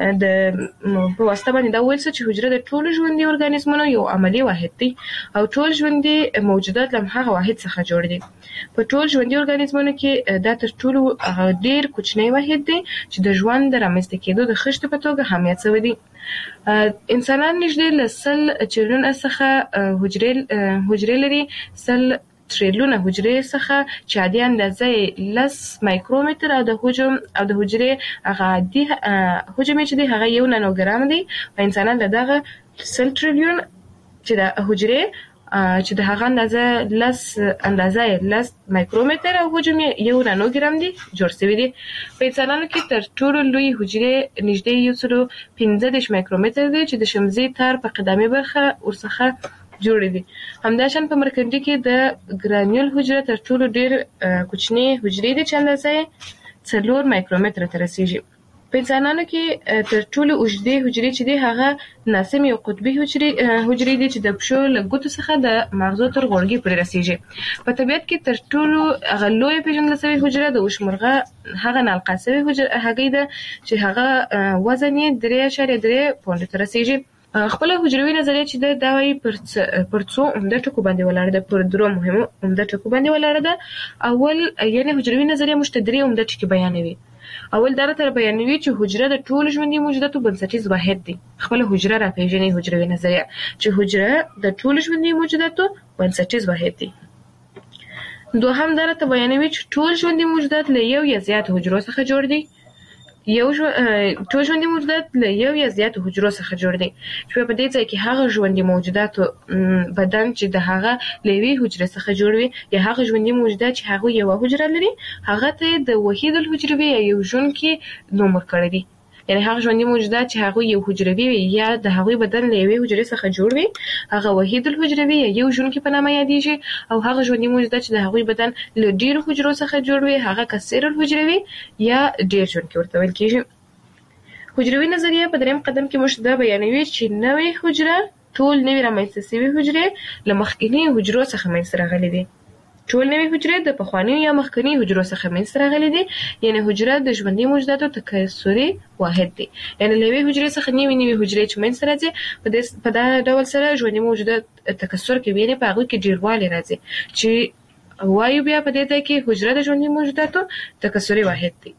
Speaker 12: باندې دا ویل شو چې حجره د ټولو ژوندي ارګانیزمونو یو عملی واحد دی او ټول ژوندي موجودات له هغه واحد څخه جوړ دي. په ټول ژوندي ارګانیزمونو کې دا تر ټولو ډیر کوچنی واحد دی چې د ژوند د رامنځته کېدو د خښتې په توګه اهمیت شوی دی. انسانان نږدې له 100 چریلیونه څخه حجرې لري. 100 تریلیونه حجرې څخه چې عادي اندازه 10 مایکرومتر او د حجرې هغه عادي حجم چې دی هغه 1 نانوګرام دی. په انسانان له دغه 100 تریلیون چې د حجرې چې د هغه اندازه 10 مایکرومتر او حجم 1 نانوګرام دی جوړ شوی دی. په انسانانو کې تر ټولو لوی حجرې نږدې 115 مایکرومتر دی چې د شمزي تار په قدامي برخه ورڅخه جوړ دي. همداشان په مرکندي کې د ګرانیول حجره تر ټولو ډیر کوچنی حجرې دي چې اندازه 4 مایکرومتر ته رسیږي. په انسانانو کې تر ټولو اوږدې حجرې چې دي هغه ناسم یو قطبي حجرې دي چې د پښو له ګوتو څخه د مغزو تر غوړګي پورې رسیږي. په طبیعت کې تر ټولو هغه لویه پیژندل شوې حجره د وشمرغه هغه نالقه شوې هګۍ ده چې هغه وزن یې 3.3 پونډ ته رسیږي. خپل حجروي نظریه چې دا وایي پر څو عمده ټکو باندې ولاړه ده، پر درو مهمو عمده ټکو باندې ولاړه ده. اول یعنی حجروي نظریه موږ ته 3 عمده ټکي بیانوي. اول دا تر بیانوي چې حجره د ټولو ژوندي موجوداتو بنسټیز واحد دی. خپل حجره را پیژني حجروي نظریه چې حجره د ټولو ژوندي موجوداتو بنسټیز واحد دی. دوهم دا ته بیانوي چې ټول ژوندي موجودات له یو یا زیات حجرو څخه جوړ دي. ټول ژوندي موجودات له یو یا زیاتو حجرو څخه جوړ دي چې په دې ځای کې هغه ژوندي موجوداتو بدن چې د هغه له یوې حجرې څخه جوړ وي یا هغه ژوندي موجودات چې هغه یوه حجره لري هغه ته د وحید الحجروي یا یو ژوندي نوم ورکړی دی. یعنی هغه ژوندي موجودات چې هغه یو حجروي وي یا د هغه بدن له یوې حجرې څخه جوړ وي هغه وحید الحجروي یا یو ژوندي په نامه یادېږي. او هغه ژوندي موجودات چې د هغه بدن له ډیرو حجرو څخه جوړ وي هغه کثیر الحجروي یا ډیر ژوندي ورته ویل کېږي. حجروي نظریه په دریم قدم کې موږ دا بیانوي چې نوې حجره ټول نوې رامنځته شوي حجرې له مخکینی حجرو څخه منځته راغلي دي. ټول نوې حجرې د پخوانیو یا مخکینی حجرو څخه منځته راغلي دي. یعنی حجره د ژوندي موجوداتو تکثري واحد دی. یعنی له یوې حجرې څخه نوې حجرې چې منځته راځي په دا ډول سره ژوندي موجودات تکثر کوي، یعنی په هغه کې ډیروالی راځي چې وایو بیا په دې ځای کې حجره د ژوندي موجوداتو تکثري واحد دی.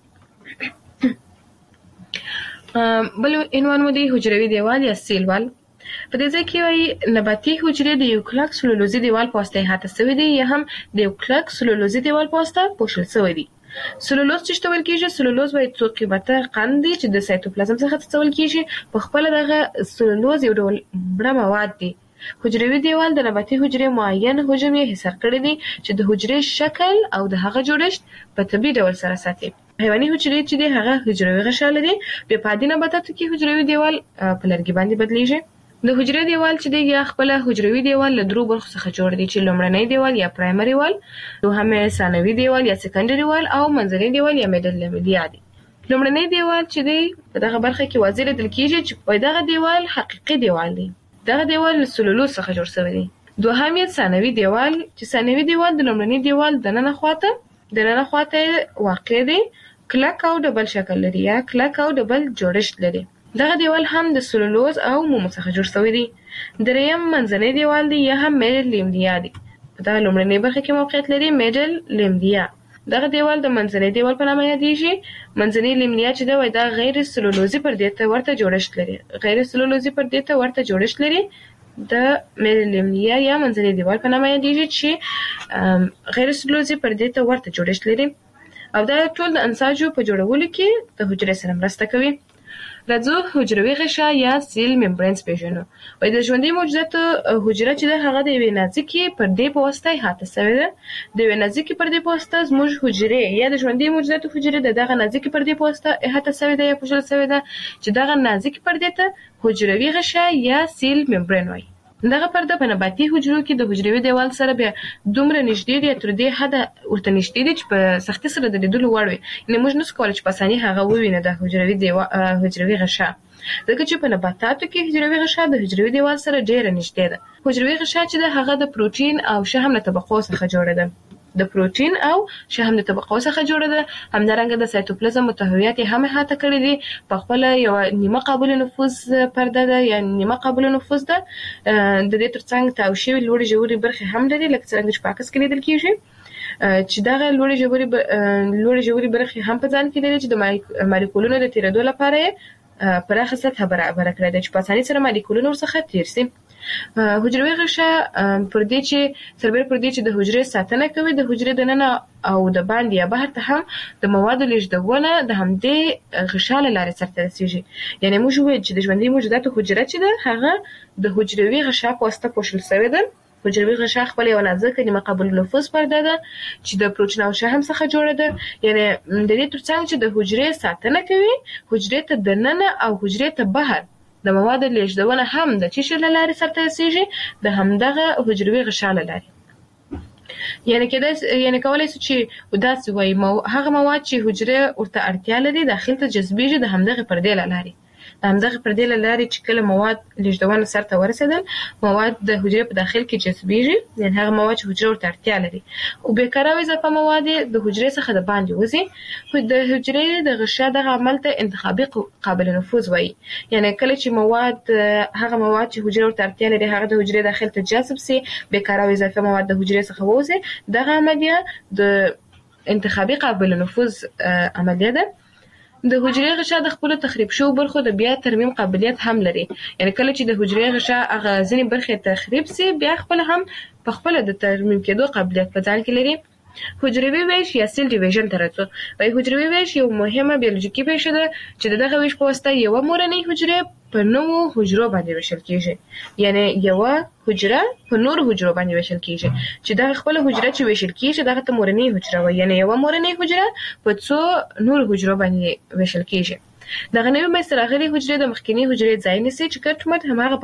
Speaker 12: بل عنوان مو دی حجروي دیوال یا سیل وال. په دې ځای کې وایي نباتي حجرې د یو کلک سلولوزي دیوال په واسطه احاطه شوي دي یا هم د یو کلک سلولوزي دیوال په واسطه پوښل شوي دي. سلولوز چې ویل کېږي، سلولوز وایي څو قیمته قند دی چې د سایتوپلازم څخه څول کېږي. په خپل دغه سلولوز یو ډول مړه مواد دي. حجروي دیوال د نباتي حجرې معین حجم یې حصار کړی دی چې د حجرې شکل او د هغه جوړښت په طبیعي ډول سره ساتي. حیواني حجرې چې دی هغه حجروي غشا لري. بیا په عادي نباتاتو کې حجروي دیوال په لرګي باندې بدلیږي. د حجرې دیوال چې دی یا خپل حجروي دیوال له درو برخو څخه جوړ دی چې لومړنی دیوال یا پرایمري وال، دوهمه ثانوي دیوال یا سکندري وال او منځنی دیوال یا میډل لیول دی. لومړنی دیوال چې دی په دغه برخه کې واضح لیدل کېږي چې په دغه دیوال حقیقي دیوال دی. دغه دیوال له سلولوز څخه جوړ شوی دی. دوهم یې ثانوي دیوال چې ثانوي دیوال د لومړني دیوال د ننه خواته واقع دی، کلک او ډبل شکل لري یا کلک او ډبل جوړښت لري. دغه دیوال هم د سلولوز او مومو څخه جوړ شوی دی. دریم منځنی دیوال دی یا هم میډل لیمدیا دی. دا لومړنۍ برخه کې موقعیت لري، میډل لیمدیا. دغه دیوال د منځنی دیوال په نامه یادېږي. منځنی لیمدیا چې دا وایي دا غیر سلولوزي پردې ته ورته جوړښت لري. غیر سلولوزي پردې ته ورته جوړښت لري. د میډل لیمدیا یا منځنی دیوال په نامه یادېږي چې غیر سلولوزي پردې ته ورته جوړښت لري او دا ټول د انساجو په جوړولو کې د حجرې سره مرسته کوي. راځو حجروي غشا یا سیل ممبرینز پیژنو. وایي د ژوندي موجوداتو حجره چې ده هغه د یوې نازکې پردې په واسطه احاطه شوې ده. د یوې نازکې پردې په واسطه زموږ حجرې یا د ژوندي موجوداتو حجرې د دغه نازکې پردې په واسطه احاطه شوې ده یا پوښل شوې ده چې دغه نازکې پردې ته حجروي غشا یا سیل ممبرین وایي. دغه پرده په نباتي حجرو کې د حجروي دیوال سره بیا دومره نږدې دی تر دې حده ورته نږدې دی چې په سختۍ سره د لیدلو وړ وي. یعنې موږ نشو کولی چې په اساني هغه ووینو د حجروي غشا، ځکه چې په نباتاتو کې حجروي غشا د حجروي دیوال سره ډېره نږدې ده. حجروي غشا چې ده هغه د پروټین او شحم له طبقو څخه جوړه ده. د پروټین او شحم د طبقو څخه جوړه ده. همدارنګه د سایتوپلازم محتویات هم احاطه کړي دي. په خپل یو نیمه قابل نفوذ پرده ده یا نیمه قابل نفوذ ده. د دې ترڅنګ تاو شوي لوړې ژورې برخې هم لري، لکه څرنګه چې په عکس کې لیدل کېږي چې دغه لوړې ژورې برخې هم په ځان کې لري چې د مالیکولونو د تیرېدو لپاره یې پراخه سطحه برابره کړې ده چې په اسانۍ سره مالیکولونه ورڅخه تیر شي. حجروي غشا پردې چې سربېره پردې چې د حجرې ساتنه کوي، د حجرې دننه او د باندې یا بهر ته هم د موادو لیږدونه د همدې غشا له لارې سرته رسېږي. یعنې موږ وویل چې د ژوندي موجوداتو حجره چې ده هغه د حجروي غشا په واسطه پوښل شوې ده. حجروي غشا خپل یو نازکه نیمه قابل نفوذ پرده ده چې د پروټین او شحم څخه جوړه ده. یعنې د دې ترڅنګ چې د حجرې ساتنه کوي، حجرې ته دننه او حجرې ته بهر د موادو لیږدونه هم د چی شي له لارې سرته رسېږي، د همدغه حجروي غشا له لارې. یعنې کولی شو چې داسې وایي هغه مواد چې حجرې ورته اړتیا لري داخل ته جذبېږي د همدغې پردې له لارې. د همدغې پردې له لارې چې کله مواد لیږدونه سرته ورسېدل، مواد د حجرې په داخل کې جذبېږي، یعنې هغه مواد چې حجرې ورته اړتیا لري، او بیکاره او اضافه مواد د حجرې څخه د باندې وځي. د حجرې د غشا دغه عمل ته انتخابي قابل نفوذ وایي. یعنې کله چې هغه مواد چې حجرې ورته اړتیا لري هغه د حجرې داخل ته جذب سي، بیکاره او اضافه مواد د حجرې څخه ووځي، دغه عملیه د انتخابي قابل نفوذ عملیه ده. د حجرې غشا د خپل تخریب شو برخو د بیا ترمیم قابلیت هم لري. یعنی کله چې د حجرې غشا هغه ځینې برخې تخریب سي، بیا خپل هم په خپل د ترمیم کېدو قابلیت په ځان کې لري. حجروي ویش یا سیل ډیویژن ته راځو. وایي حجروي ویش یو مهمه بیولوژیکي پیښه ده چې دغه ویش په واسطه یوه مورنۍ حجرې په نوو حجرو باندې ویشل کېږي. یعنې یوه حجره په نورو حجرو باندې ویشل کېږي چې دغه خپله حجره چې ویشل کېږي دغه ته مورنۍ حجره وایي. یعنې یوه مورنۍ حجره په څو نورو حجرو باندې ویشل کېږي. دغه نوې منځته راغلې حجرې د مخکینۍ حجرې ځای نیسي چې کټ مټ هماغه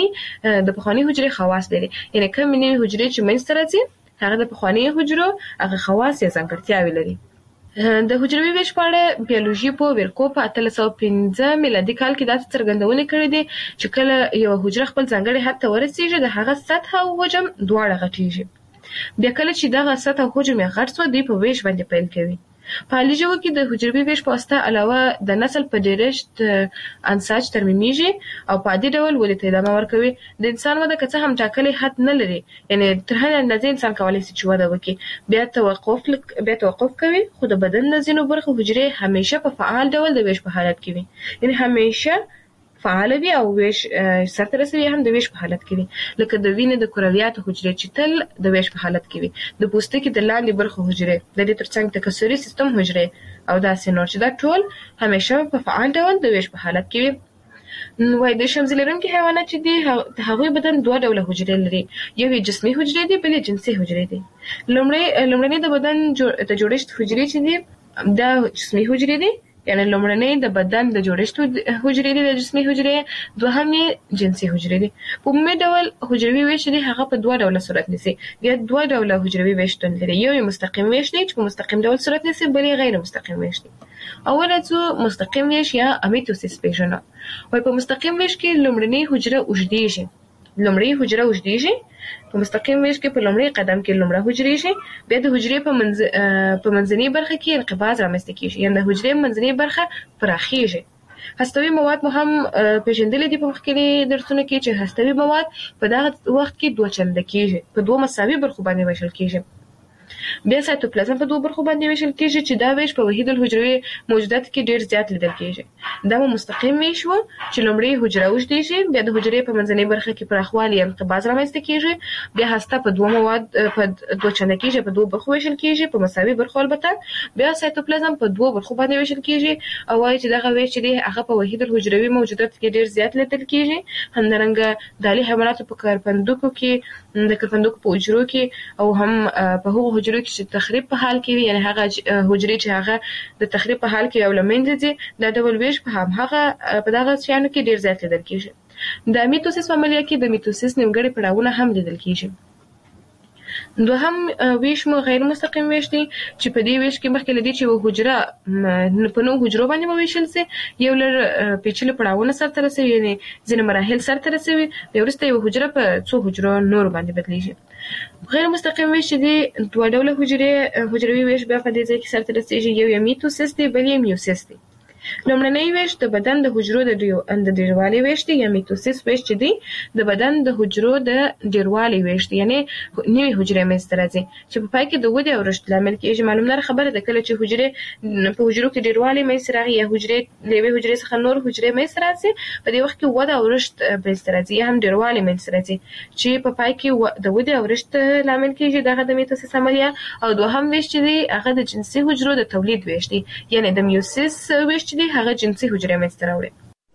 Speaker 12: د پخوانۍ حجرې خواص لري. یعنې کومې نوې حجرې چې منځته راځي هغه د پخوانیو حجرو هغه خواص یا ځانګړتیاوې لري. د حجروي ویش په اړه بیولوژي په ورکو په 1315 میلادي کال کې دا څرګندونه کړې ده چې کله یو حجره خپل ځانګړي حد ته ورسیږي د هغه سطح او حجم دواړه غټیږي. بیا کله چې دغه سطح او حجم یې غټ شو دی په ویش باندې پیل کوي. په حالي ژوند کې د حجروي ویش په واسطه علاوه د نسل په ډیرښت انساج ترمیمیږي او په عادي ډول ولې ته ادامه ورکوي. د انسان وده که څه هم ټاکلي حد نه لري، یعنی تر هغه اندازې انسان کولی شي چې وده وکړي، بیا توقف کوي، خو د بدن د ځینو برخو حجرې همیشه په فعال ډول د ویش په حالت کې وي، یعنی همیشه فعال وي او ویش سرته رسوي هم د ویش په حالت کې وي، لکه د وینې د کرویاتو حجرې چې تل د ویش په حالت کې وي، د پوستکي د لاندې برخو حجرې، د دې ترڅنګ تکثري سیستم حجرې او داسې نور چې دا ټول همیشه په فعال ډول د ویش په حالت کې وي. وای د شمزي لرونکي حیوانات چې دي هغوی بدن دوه ډوله حجرې لري، یو یې جسمي حجرې دي، بل یې جنسي حجرې دي. لومړنۍ د بدن د جوړښت حجرې چې دي دا جسمي حجرې دي، یعنی لومړنۍ د بدن د جوړښت حجرې دي د جسمي حجرې، دوهم یې جنسي حجرې دي. په عمومي ډول حجروي ویش دی هغه په دوه ډوله صورت نیسي، یا دوه ډوله حجروي ویش لري، یو یې مستقیم ویش دی چې په مستقیم ډول صورت نیسي، بل یې غیر مستقیم ویش دی. اول څو مستقیم ویش یا امیتوسیس پیژنو. وای په مستقیم ویش کې لومړنۍ حجره اوږدېږي، په مستقیم ویش کې په لومړي قدم کې لومړی حجرې شي، بیا د حجرې په منځنۍ برخه کې انقباض رامنځته کیږي، یعنی د حجرې منځنۍ برخه پراخیږي. هستوي مواد مو هم پیژندل دي په مخکې درسونو کې چې هستوي مواد په دغه وخت کې دوه چنده کیږي، په دوه مساوي برخو باندې ویشل کیږي. بیا سایتوپلازم په دوه برخو باندې ویشل کیږي چې دا ویش په وحید الحجروي موجودات کې ډیر زیات لیدل کیږي. دا مستقیم ویش وو چې لومړی حجره اوږدېږي، بیا د حجرې په منځنۍ برخه کې پراخوالی انقباض رامنځته کیږي، بیا هسته په دوه مواد په دوه چنده کیږي، په دوه برخو ویشل کیږي، په مساوي برخو البته. بیا سایتوپلازم په دوه برخو باندې ویشل کیږي او وايي چې دغه ویش دی هغه په وحید الحجروي موجودات کې ډیر زیات لیدل کیږي. همدارنګه دالي حیواناتو په کارپندوکو کې، د کارپندوکو په حجرو کې او هم په هغو حجرو کې چې تخریب په حال کې وي، یعنی هغه حجرې چې هغه د تخریب په حال کې او لمنځه دي، دا ډول ویش په دغه شیانو کې ډیر زیات لیدل کیږي. د میتوسیس عملیه کې د میتوسیس نیمګړي پړاوونه هم لیدل کیږي. دوهم ویش مو غیر مستقیم ویش دی چې په دې ویش کې مخکې لدی چې حجره په نو حجرو باندې ویشل سي، یو لر پیچلي پړاوونه سره رسوي، یعنی ځینې مراحل سره رسوي، بیا وروسته یو حجره په څو حجرو نور باندې بدلیږي. غیر مستقیم ویش دی دوه ډوله حجروي ویش بیا په دې ځای کې سره رسیږي، یو یې میتوسیس دی، بل یې میوسیس دی. لومړنی ویش د بدن د حجرو د ډیروالي ویش دی، یا میتوسیس ویش چې دی د بدن د حجرو د ډیروالي ویش دی، یعنی نوې حجرې منځته راځي چې په پای کې د ودې او رشد لامل کېږي. معلومه خبره ده کله چې حجرې په حجرو کې ډیروالي منځته راغی یا حجرې له یوې حجرې څخه نور حجرې منځته راځي، په دې وخت کې وده او رشد منځته راځي یا هم ډیروالي منځته راځي چې په پای کې د ودې او رشد لامل کېږي. دغه د میتوسیس عملیه. او دوهم ویش چې دی هغه د جنسي حجرو د تولید ویش دی، یعنی د میوسیس ویش چې دی هغه جنسي حجرې منځته راوړي.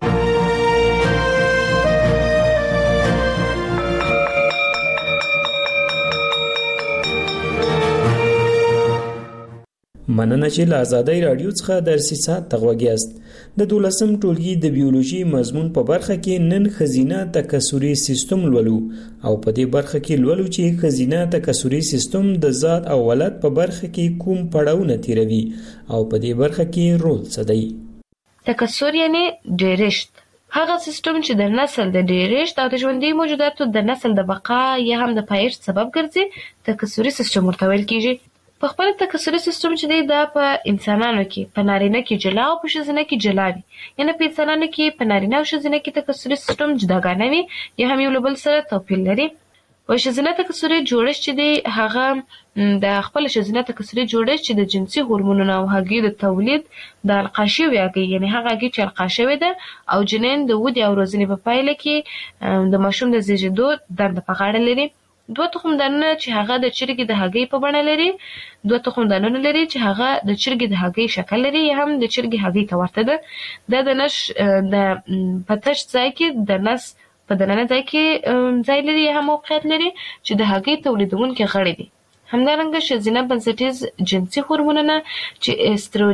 Speaker 9: مننه چې له آزادۍ رادیو څخه درسي ساعت تغوږیاست. د 12م ټولګي د بیولوژي مضمون په برخه کې نن خزینه تکثري سیستم لولو او په دې برخه کې لولو چې خزینه تکثري سیستم د ذات او ولادت په برخه کې کوم پړاوونه تیروي او په دې برخه کې رول څه دی.
Speaker 12: تکثر یعنی ډیرښت، هغه سیستم چې د نسل د ډیرښت او د ژوندي موجوداتو د نسل د بقا یا هم د پایښت سبب ګرځي، تکثري سیستم ورته ویل کیږي. په خپل تکثري سیستم چې دی دا په انسانانو کې په نارینه کې جلا او په ښځینه کې جلا وي، یعنی په انسانانو کې په نارینه او ښځینه کې تکثري سیستم جداګانه وي یا هم یو له بل سره توپیر لري. په ښځینه تکثري جوړښت چې دی هغه د خپل ښځینه تکثري جوړښت چې د جنسي هورمونونو او هګۍ د تولید د القا شوې هګۍ، یعنی هغه هګۍ چې القا شوې ده او جنین د ودې او روزنې په پایله کې د ماشوم د زیږېدو دنده په غاړه لري. دوه تخمدانونه چې هغه د چرګې د هګۍ په بڼه لري، دوه تخمدانونه لري چې هغه د چرګې د هګۍ شکل لري یا هم د چرګې هګۍ ته ورته ده. دا د نش د پتش ځای کې د نس په دننه ځای کې ځای لري یا هم موقعیت لري چې د هګۍ تولیدونکي غړي دي. همدارنګه ښځینه بنسټیز جنسي هورمونونه چې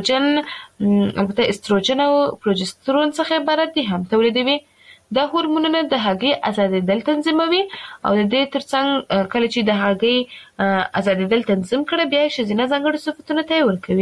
Speaker 12: استروجن او پروجسترون څخه عبارت دي هم تولیدوي. دا هورمونونه د هګۍ ازادېدل تنظیموي او د دې ترڅنګ کله چې د هګۍ ازادېدل تنظیم کړي بیا ښځینه ځانګړي صفتونه ته ورکوي.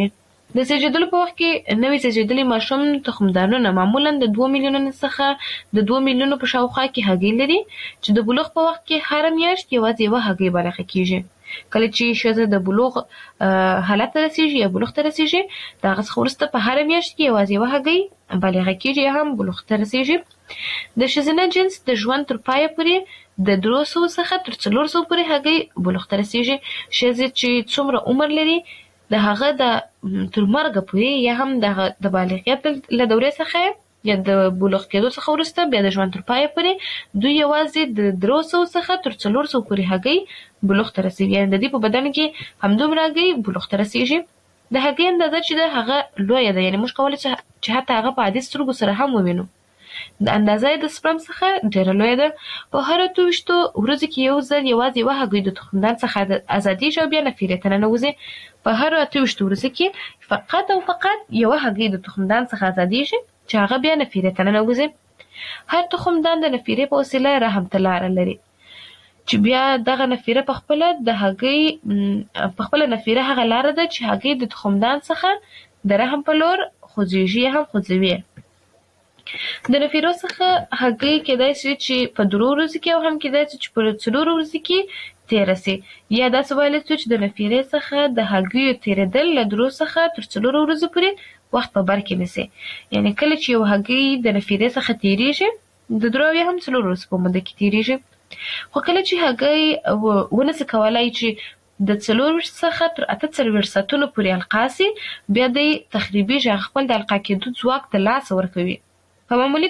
Speaker 12: د زیږیدلو په وخت کې نوې زیږیدلي ماشوم تخمدانونه معمولا د 2 میلیونو څخه د 2 میلیونو په شاوخوا کې هګۍ لري چې د بلوغ په وخت کې هر میاشت یوازې یوه هګۍ بالغه کیږي. کله چې ښځه د بلوغ حالت ته رسیږي یا بلوغ ته رسیږي د هغه څخه وروسته په هر میاشت کې یوازې یوه هګۍ بالغه کیږي یا هم بلوغ ته رسیږي. د ښځینه جنس د ژوند تر پایه پورې د 300 څخه تر 400 پورې هګۍ بلوغ ته رسیږي. ښځې چې څومره عمر لري د هغه د تر مرګه پورې یا هم د بالغیت له دورې څخه یا د بلوغ کېدو څخه وروسته بیا د ژوند تر پایه پورې دوی یوازې د 300 څخه تر 400 پورې هګۍ بلوغ ته رسیږي. یعنې د دې په بدن کې همدومره هګۍ بلوغ ته رسیږي. د هګۍ اندازه چې ده هغه لویه ده، یعنې موږ کولی چې حتی هغه په عادي سترګو سره هم ووینو. د اندازه د سپرم څخه ډېره لویه ده. په هر 28 ورځو کې یو ځل یوازې یوه هګۍ د تخمدان څخه ازادیږي او بیا نفیرې ته ننوځي. په هر 28 ورځو کې فقط او فقط یوه هګۍ د تخمدان څخه ازادیږي چې هغه بیا نفیرې ته ننوځي. هر تخمدان د نفیرې په وسیله رحم ته لاره لري چې بیا دغه نفیره په خپله د هګۍ په خپله نفیره هغه لاره ده چې هګۍ د تخمدان څخه د رحم په لور خوځېږي یا هم خوځوي. د نفیرو څخه هګۍ کېدای شي چې په 3 ورځو کې او هم کېدای شي چې په 4 ورځو کې تېره سي، یا داسې ویلی شو چې د نفیرې څخه د هګیو تېرېدل له 3 څخه تر 4 ورځو پورې وخت په بر کې نیسي. یعنې کله چې یو هګۍ د نفیرې څخه تېرېږي د 3 یا هم 4 ورځو په موده کې تېرېږي. خو کله چې هګۍ ونسي کولی چې د 4 څخه تر 48 ساعتونو پورې القا سي، بیا دی تخریبیږي، هغه خپل د القا کېدو ځواک د لاسه ورکوي. په معمولي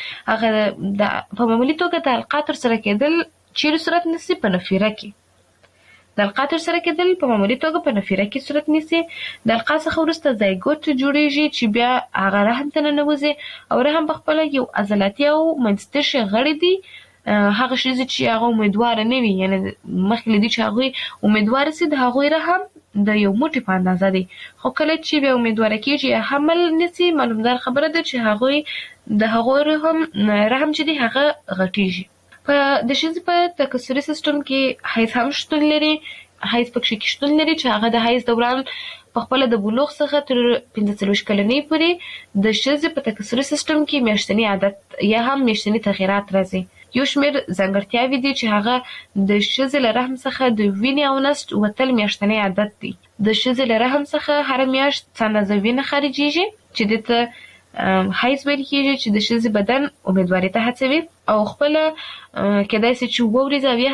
Speaker 12: توګه د القا ترسره کېدل چیرې صورت نیسي؟ په نفیره کې. د القا ترسره کېدل په معمولي توګه په نفیره کې صورت نیسي. د القا څخه وروسته زایګوت جوړیږي چې بیا هغه رحم ته ننوځي او رحم په خپله یو عضلاتي او منځتشي غړی دی. هغه ښځې چې هغه امیدواره نه وي، یعنې مخکې له دې چې هغوی امیدواره سي، د هغوی رحم د یو موټي په اندازه دی. خو کله چې بیا امیدواره کېږي یا حمل نیسي، معلومدار خبره ده چې هغوی رحم چې دی هغه غټېږي. د ښځې په تکثري سیسټم کې حیض هم شتون لري. حیض پکې کې شتون لري چې هغه د حیض دوران په خپله د بلوغ څخه تر 45 کلنۍ پورې د ښځې په تکثري سیسټم کې میاشتني عادت یا هم میاشتني تغیرات راځي. یو شمېر ځانګړتیاوې دي چې هغه د ښځې له رحم څخه د وینې او نسج وتل میاشتنی عادت دی. د ښځې له رحم څخه هره میاشت څه اندازه وینه خارجېږي چې دې ته حیض ویل کېږي، چې د ښځې بدن امیدواري ته هڅوي او خپله کېدای شي چې 7 ورځې او یا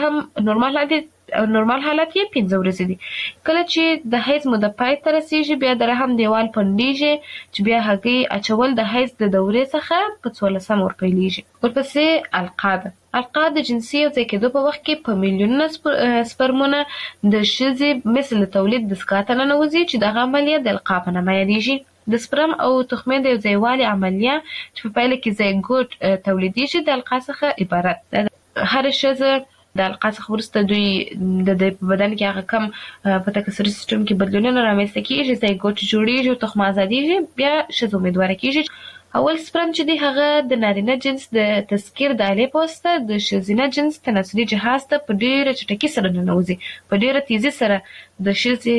Speaker 12: هم نورمال حالت یې 5 ورځې دي. کله چې د حیض موده پای ته رسېږي، بیا د رحم دیوال پنډېږي چې بیا هګۍ اچول د حیض د دورې څخه په 14 ورپیلېږي. ورپسې القا ده. القا د جنسي یو ځای کېدو په وخت کې په میلیونونه سپرمونه د ښځې مثل تولید دستګاه ته ننوځي چې دغه عملیه د القا په نامه یادېږي. د سپرم او تخمې د یو ځایوالي عملیه چې په پایله کې زایګوټ تولیدېږي د القا څخه عبارت ده. هره ښځه د القا څخه وروسته دوی د په بدن کې هغه کم په تکثري سیسټم کې بدلونونه رامنځته کېږي، زایګوټ جوړېږي او تخمه ازادېږي، بیا ښځه امیدواره کېږي. اول سپرم چې دی هغه د نارینه جنس د تذکیر د آلې په واسطه د ښځینه جنس تناسلي جهاز ته په ډېره چټکۍ سره ننوځي، په ډېره تیزي سره د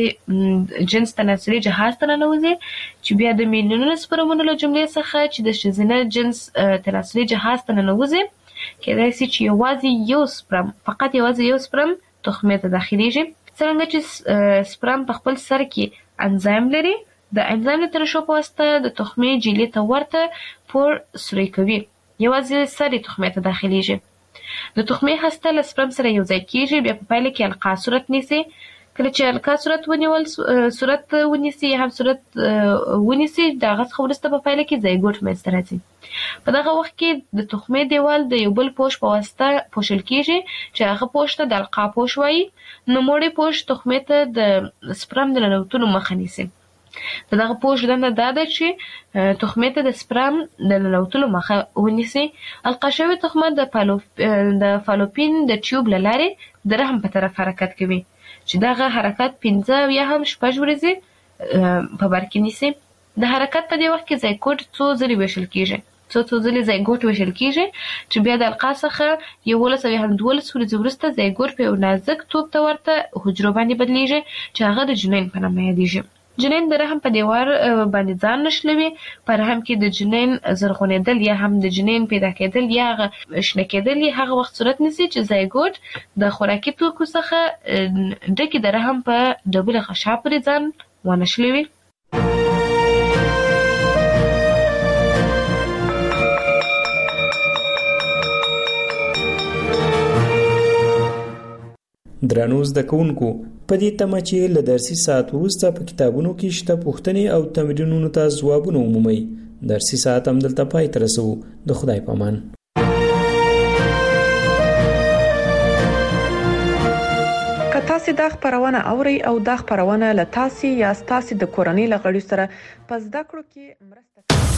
Speaker 12: ښځې جنس تناسلي جهاز ته ننوځي چې بیا د میلیونونو سپرمونو له جملې څخه چې د ښځینه جنس تناسلي جهاز ته ننوځي، کېدای شي چې یوازې یو سپرم، فقط یوازې یو سپرم تخمې ته داخلېږي. څرنګه چې سپرم په خپل سر کې انزایم لري، د انزایم د ترشح په واسطه د تخمې جیلې ته ورته پور سوری کوي، یوازې سر یې تخمې ته داخلېږي. د تخمې هسته له سپرم سره یو ځای کېږي، بیا په پایله کې القا صورت نیسي. کله چې القا صورت ونیسي یا هم صورت ونیسي، د هغه څخه وروسته په پایله کې زایګوټ منځته راځي. په دغه وخت کې د تخمې دیوال د یو بل پوښ په واسطه پوښل کېږي چې هغه پوښ ته د القا پوښ وایي. نوموړی پوښ تخمې ته د سپرم د ننوتلو مخه نیسي. د دغه پوښ دنده دا ده چې تخمې ته د سپرم د ننوتلو مخه ونیسي. القا شوې تخمه د فالوپین د ټیوب له لارې د رحم په طرف حرکت کوي چې دغه حرکت 15 یا هم 6 ورځې په بر کې نیسي. د حرکت په دې وخت کې زایګوټ څو ځلې ویشل کېږي، څو ځلې زایګوټ ویشل کېږي چې بیا د القا څخه 11 یا هم 12 ورځې وروسته زایګوټ په یو نازک توپ ته ورته حجرو باندې بدلیږي چې هغه د جنین په نامه یادېږي. جنین د رحم په دیوار باندې ځان نشلوي. په رحم کې د جنین زرغونېدل یا هم د جنین پیدا کېدل یا شنه کېدل هغه وخت صورت نیسي چې زایګوټ د خوراکي توکو څخه ډکې د رحم په ډبله غشا پورې ځان ونشلوي.
Speaker 9: درنو زده کوونکو، په دې تمه چې له درسي ساعت وروسته په کتابونو کې شته پوښتنې او تمرینونو ته ځوابونه ومومئ. درسي ساعت هم دلته پای ته رسوو. د خدای په امان.
Speaker 3: که تاسو دا خبرونه اورئ او دا خبرونه له تاسو یا تاسو د کورنۍ لغړي سره په زده کړو کې مرسته